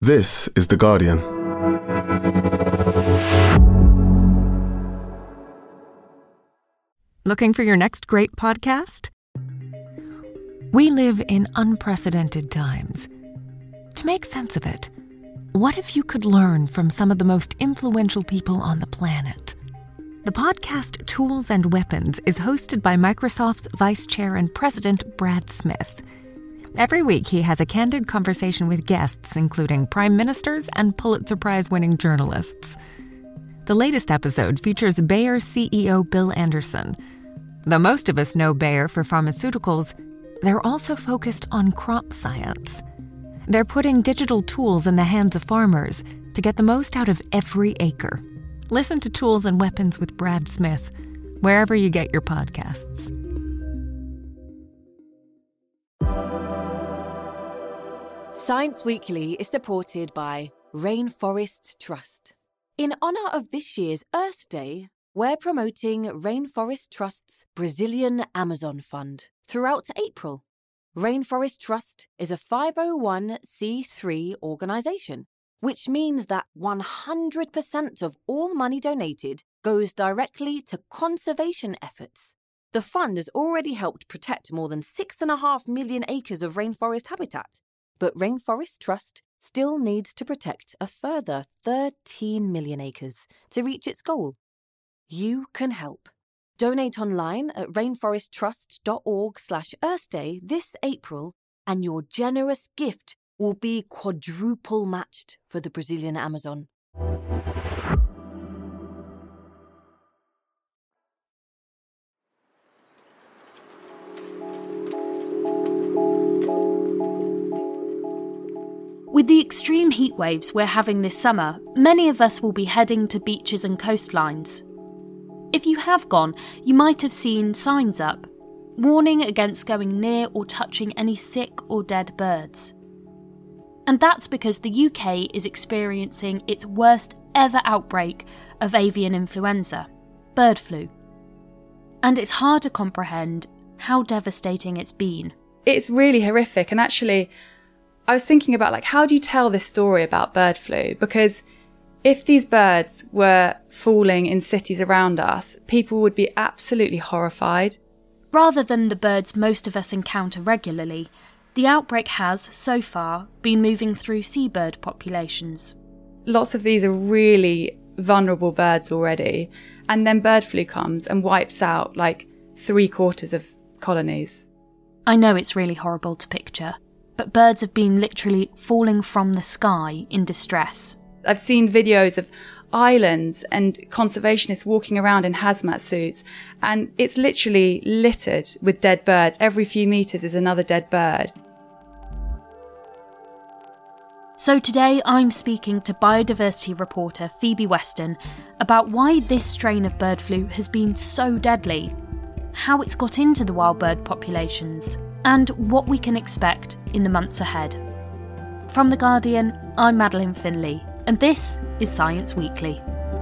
This is The Guardian. Looking for your next great podcast? We live in unprecedented times. To make sense of it, what if you could learn from some of the most influential people on the planet? The podcast Tools and Weapons is hosted by Microsoft's Vice Chair and President Brad Smith. Every week, he has a candid conversation with guests, including prime ministers and Pulitzer Prize-winning journalists. The latest episode features Bayer CEO Bill Anderson. Though most of us know Bayer for pharmaceuticals, they're also focused on crop science. They're putting digital tools in the hands of farmers to get the most out of every acre. Listen to Tools and Weapons with Brad Smith, wherever you get your podcasts. Science Weekly is supported by Rainforest Trust. In honour of this year's Earth Day, we're promoting Rainforest Trust's Brazilian Amazon Fund throughout April. Rainforest Trust is a 501c3 organisation, which means that 100% of all money donated goes directly to conservation efforts. The fund has already helped protect more than 6.5 million acres of rainforest habitat, but Rainforest Trust still needs to protect a further 13 million acres to reach its goal. You can help. Donate online at rainforesttrust.org/Earth-Day this April, and your generous gift will be quadruple matched for the Brazilian Amazon. With the extreme heat waves we're having this summer, many of us will be heading to beaches and coastlines. If you have gone, you might have seen signs up, warning against going near or touching any sick or dead birds. And that's because the UK is experiencing its worst ever outbreak of avian influenza, bird flu. And it's hard to comprehend how devastating it's been. It's really horrific, and actually I was thinking about how do you tell this story about bird flu? Because if these birds were falling in cities around us, people would be absolutely horrified. Rather than the birds most of us encounter regularly, the outbreak has, so far, been moving through seabird populations. Lots of these are really vulnerable birds already, and then bird flu comes and wipes out 3/4 of colonies. I know it's really horrible to picture, but birds have been literally falling from the sky in distress. I've seen videos of islands and conservationists walking around in hazmat suits, and it's literally littered with dead birds. Every few metres is another dead bird. So today I'm speaking to biodiversity reporter Phoebe Weston about why this strain of bird flu has been so deadly, how it's got into the wild bird populations, and what we can expect in the months ahead. From The Guardian, I'm Madeleine Finlay, and this is Science Weekly.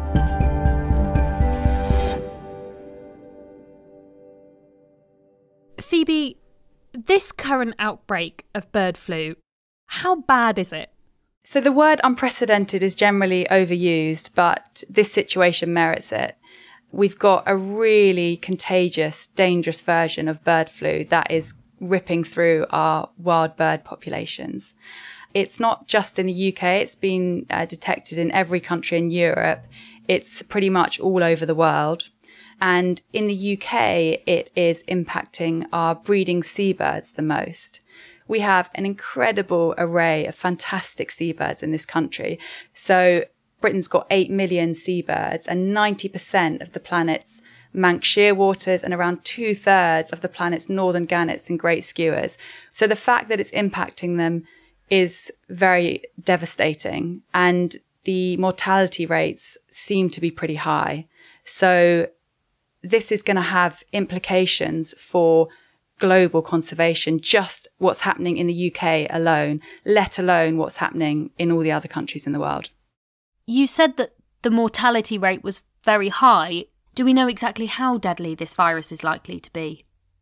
Phoebe, this current outbreak of bird flu, how bad is it? So the word unprecedented is generally overused, but this situation merits it. We've got a really contagious, dangerous version of bird flu that is ripping through our wild bird populations. It's not just in the UK, it's been detected in every country in Europe. It's pretty much all over the world. And in the UK, it is impacting our breeding seabirds the most. We have an incredible array of fantastic seabirds in this country. So Britain's got 8 million seabirds, and 90% of the planet's Manx shearwaters and around 2/3 of the planet's northern gannets and great skewers. So the fact that it's impacting them is very devastating, and the mortality rates seem to be pretty high. So this is going to have implications for global conservation, just what's happening in the UK alone, let alone what's happening in all the other countries in the world. You said that the mortality rate was very high. Do we know exactly how deadly this virus is likely to be?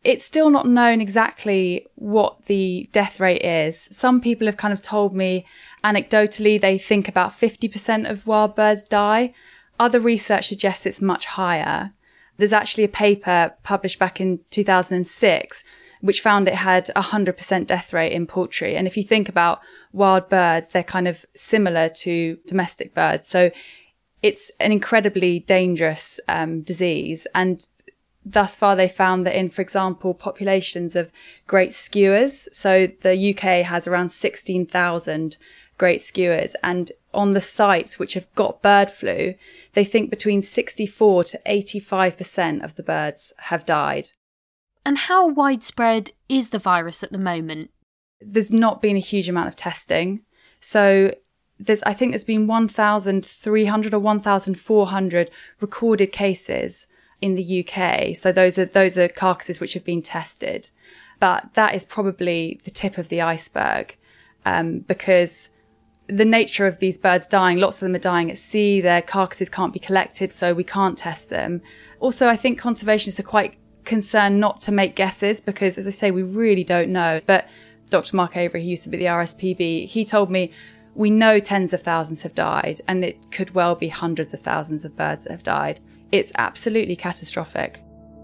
it's still not known exactly what the death rate is. Some people have kind of told me anecdotally they think about 50% of wild birds die. Other research suggests it's much higher. There's actually a paper published back in 2006 which found it had a 100% death rate in poultry. And if you think about wild birds, they're kind of similar to domestic birds. So it's an incredibly dangerous disease. And thus far, they found that in, for example, populations of great skuas. So the UK has around 16,000 great skuas. And on the sites which have got bird flu, they think between 64 to 85% of the birds have died. And how widespread is the virus at the moment? There's not been a huge amount of testing. So I think there's been 1,300 or 1,400 recorded cases in the UK. So those are carcasses which have been tested. But that is probably the tip of the iceberg, because the nature of these birds dying, lots of them are dying at sea, their carcasses can't be collected, so we can't test them. Also, I think conservationists are quite concerned not to make guesses because, as I say, we really don't know. But Dr. Mark Avery, who used to be the RSPB, he told me we know tens of thousands have died, and it could well be hundreds of thousands of birds that have died. It's absolutely catastrophic.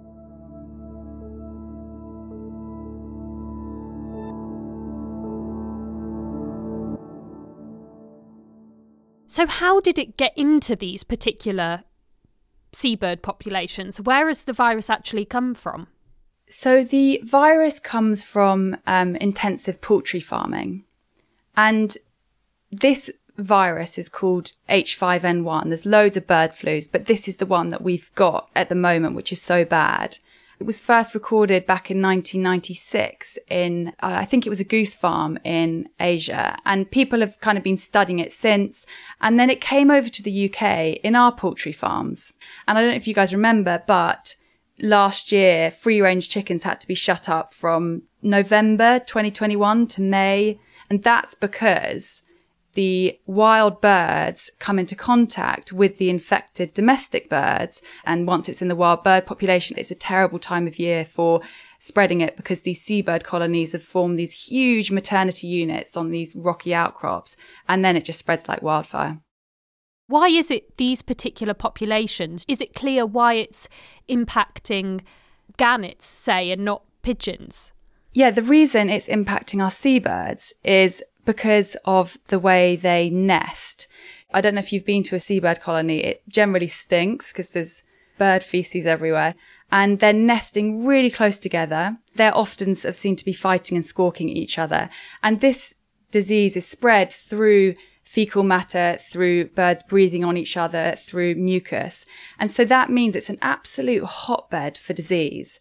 So how did it get into these particular seabird populations? Where has the virus actually come from? So the virus comes from intensive poultry farming. And this virus is called H5N1. There's loads of bird flus, but this is the one that we've got at the moment, which is so bad. It was first recorded back in 1996 in, I think it was a goose farm in Asia. And people have kind of been studying it since. And then it came over to the UK in our poultry farms. And I don't know if you guys remember, but last year, free-range chickens had to be shut up from November 2021 to May. And that's because the wild birds come into contact with the infected domestic birds. And once it's in the wild bird population, it's a terrible time of year for spreading it because these seabird colonies have formed these huge maternity units on these rocky outcrops. And then it just spreads like wildfire. Why is it these particular populations? Is it clear why it's impacting gannets, say, and not pigeons? Yeah, the reason it's impacting our seabirds is because of the way they nest. I don't know if you've been to a seabird colony. It generally stinks because there's bird feces everywhere. And they're nesting really close together. They're often sort of seen to be fighting and squawking at each other. And this disease is spread through fecal matter, through birds breathing on each other, through mucus. And so that means it's an absolute hotbed for disease.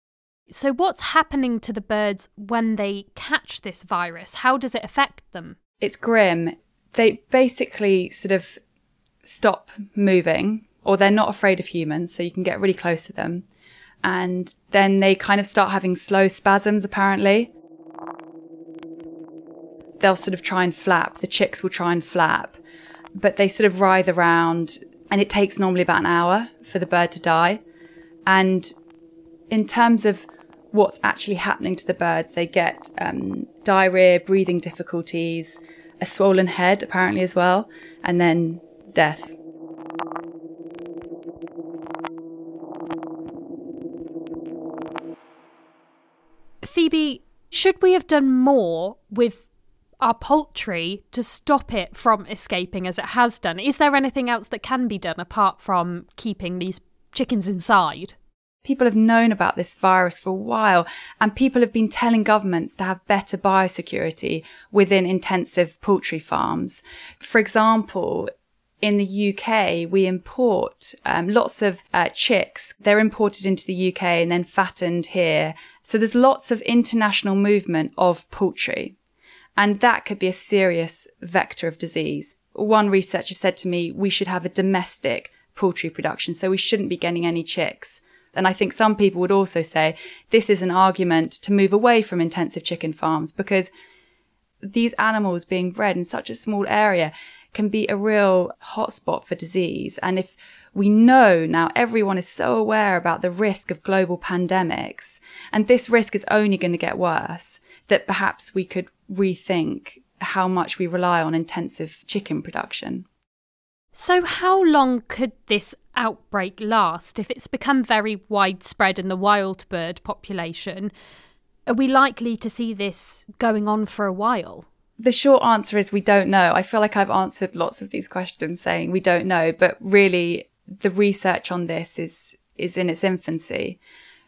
So what's happening to the birds when they catch this virus? How does it affect them? It's grim. They basically sort of stop moving, or they're not afraid of humans, so you can get really close to them. And then they kind of start having slow spasms, apparently. They'll sort of try and flap. The chicks will try and flap, but they sort of writhe around, and it takes normally about an hour for the bird to die. And in terms of what's actually happening to the birds, they get diarrhea, breathing difficulties, a swollen head apparently as well, and then death. Phoebe, should we have done more with our poultry to stop it from escaping as it has done? Is there anything else that can be done apart from keeping these chickens inside? People have known about this virus for a while, and people have been telling governments to have better biosecurity within intensive poultry farms. For example, in the UK, we import lots of chicks. They're imported into the UK and then fattened here. So there's lots of international movement of poultry, and that could be a serious vector of disease. One researcher said to me, we should have a domestic poultry production, so we shouldn't be getting any chicks. And I think some people would also say this is an argument to move away from intensive chicken farms, because these animals being bred in such a small area can be a real hotspot for disease. And if we know now, everyone is so aware about the risk of global pandemics, and this risk is only going to get worse, that perhaps we could rethink how much we rely on intensive chicken production. So how long could this outbreak last? If it's become very widespread in the wild bird population, are we likely to see this going on for a while? The short answer is we don't know. I feel like I've answered lots of these questions saying we don't know, but really the research on this is in its infancy.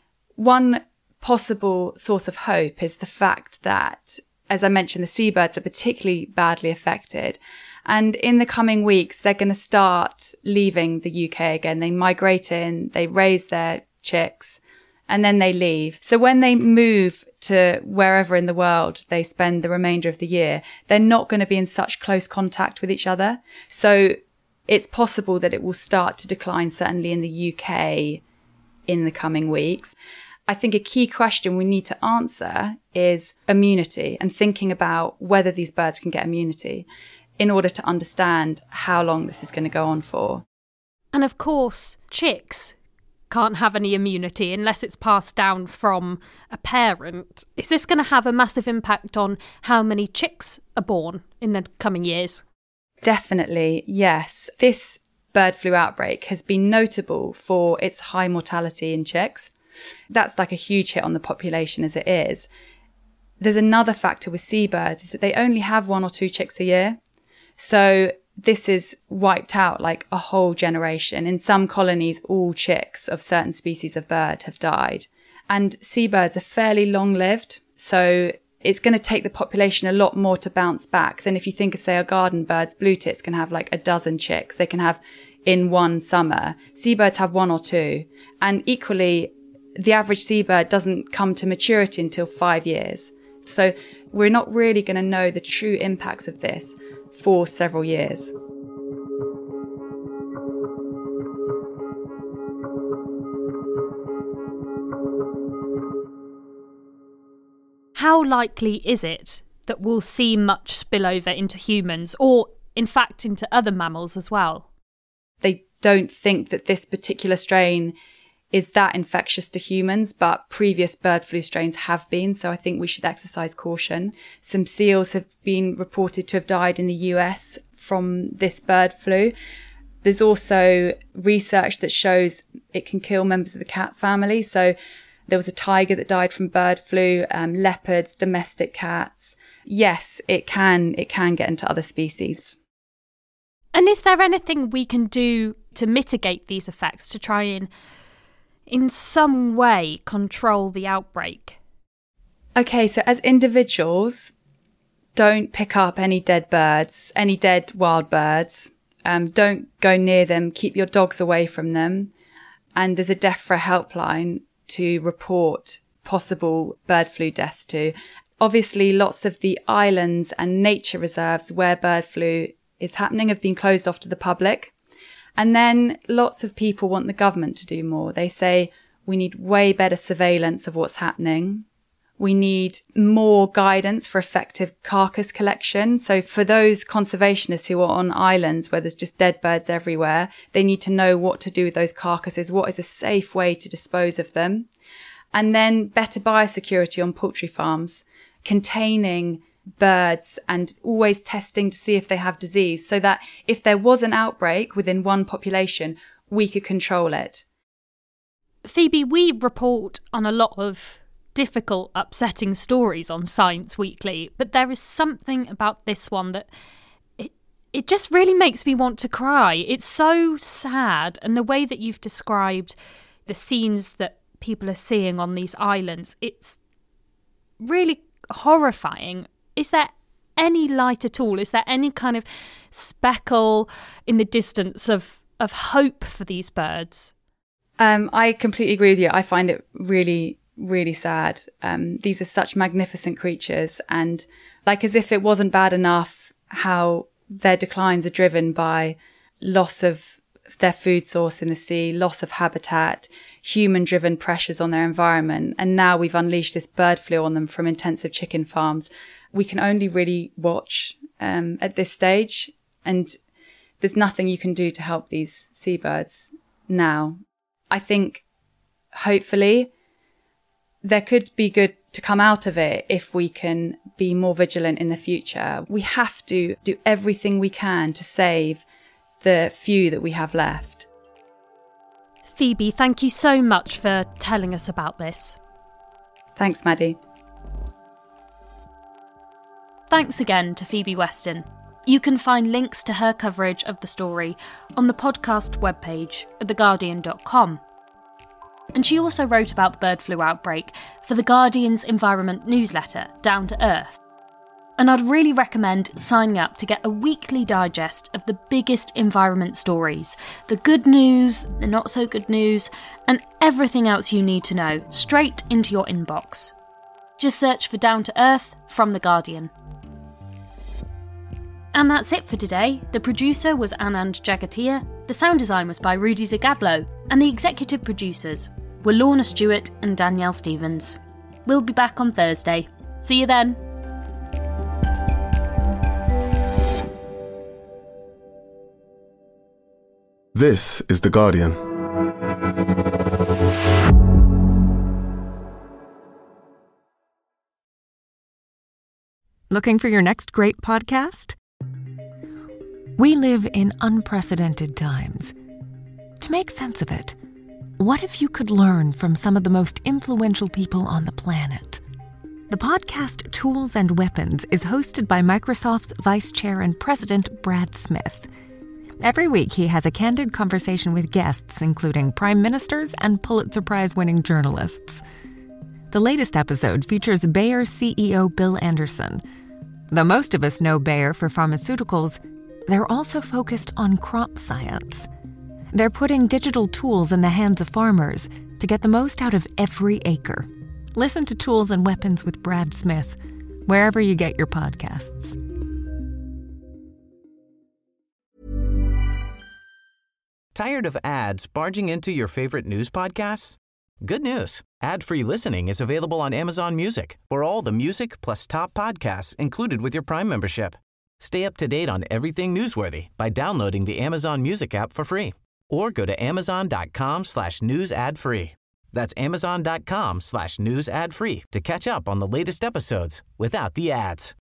One possible source of hope is the fact that, as I mentioned, the seabirds are particularly badly affected. And in the coming weeks, they're going to start leaving the UK again. They migrate in, they raise their chicks, and then they leave. So when they move to wherever in the world they spend the remainder of the year, they're not going to be in such close contact with each other. So it's possible that it will start to decline, certainly in the UK, in the coming weeks. I think a key question we need to answer is immunity, and thinking about whether these birds can get immunity in order to understand how long this is going to go on for. And of course, chicks can't have any immunity unless it's passed down from a parent. Is this going to have a massive impact on how many chicks are born in the coming years? Definitely, yes. This bird flu outbreak has been notable for its high mortality in chicks. That's like a huge hit on the population as it is. There's another factor with seabirds is that they only have 1 or 2 chicks a year. So this is wiped out like a whole generation. In some colonies, all chicks of certain species of bird have died. And seabirds are fairly long-lived. So it's going to take the population a lot more to bounce back than if you think of, say, our garden birds. Blue tits can have like a dozen chicks. They can have in one summer. Seabirds have 1 or 2. And equally, the average seabird doesn't come to maturity until 5 years. So we're not really going to know the true impacts of this for several years. How likely is it that we'll see much spillover into humans, or in fact into other mammals as well? They don't think that this particular strain is that infectious to humans, but previous bird flu strains have been, so I think we should exercise caution. Some seals have been reported to have died in the US from this bird flu. There's also research that shows it can kill members of the cat family. So there was a tiger that died from bird flu, leopards, domestic cats. Yes, it can get into other species. And is there anything we can do to mitigate these effects, to try and in some way control the outbreak? Okay, so as individuals, don't pick up any dead birds, any dead wild birds. Don't go near them. Keep your dogs away from them. And there's a DEFRA helpline to report possible bird flu deaths to. Obviously, lots of the islands and nature reserves where bird flu is happening have been closed off to the public. And then lots of people want the government to do more. They say we need way better surveillance of what's happening. We need more guidance for effective carcass collection. So for those conservationists who are on islands where there's just dead birds everywhere, they need to know what to do with those carcasses. What is a safe way to dispose of them? And then better biosecurity on poultry farms, containing birds and always testing to see if they have disease, so that if there was an outbreak within one population, we could control it. Phoebe, we report on a lot of difficult, upsetting stories on Science Weekly, but there is something about this one that it just really makes me want to cry. It's so sad, and the way that you've described the scenes that people are seeing on these islands, it's really horrifying. Is there any light at all? Is there any kind of speckle in the distance of hope for these birds? I completely agree with you. I find it really, really sad. These are such magnificent creatures, and like as if it wasn't bad enough how their declines are driven by loss of their food source in the sea, loss of habitat, human-driven pressures on their environment, and now we've unleashed this bird flu on them from intensive chicken farms. We can only really watch at this stage, and there's nothing you can do to help these seabirds now. I think hopefully there could be good to come out of it if we can be more vigilant in the future. We have to do everything we can to save the few that we have left. Phoebe, thank you so much for telling us about this. Thanks, Maddie. Thanks again to Phoebe Weston. You can find links to her coverage of the story on the podcast webpage at theguardian.com. And she also wrote about the bird flu outbreak for The Guardian's environment newsletter, Down to Earth. And I'd really recommend signing up to get a weekly digest of the biggest environment stories, the good news, the not so good news, and everything else you need to know straight into your inbox. Just search for Down to Earth from The Guardian. And that's it for today. The producer was Anand Jagatia, the sound design was by Rudy Zagadlo, and the executive producers were Lorna Stewart and Danielle Stevens. We'll be back on Thursday. See you then. This is The Guardian. Looking for your next great podcast? We live in unprecedented times. To make sense of it, what if you could learn from some of the most influential people on the planet? The podcast Tools and Weapons is hosted by Microsoft's Vice Chair and President Brad Smith. Every week, he has a candid conversation with guests, including prime ministers and Pulitzer Prize-winning journalists. The latest episode features Bayer CEO Bill Anderson. Though most of us know Bayer for pharmaceuticals, they're also focused on crop science. They're putting digital tools in the hands of farmers to get the most out of every acre. Listen to Tools and Weapons with Brad Smith, wherever you get your podcasts. Tired of ads barging into your favorite news podcasts? Good news. Ad-free listening is available on Amazon Music for all the music plus top podcasts included with your Prime membership. Stay up to date on everything newsworthy by downloading the Amazon Music app for free or go to amazon.com/news ad free. That's amazon.com/news ad free to catch up on the latest episodes without the ads.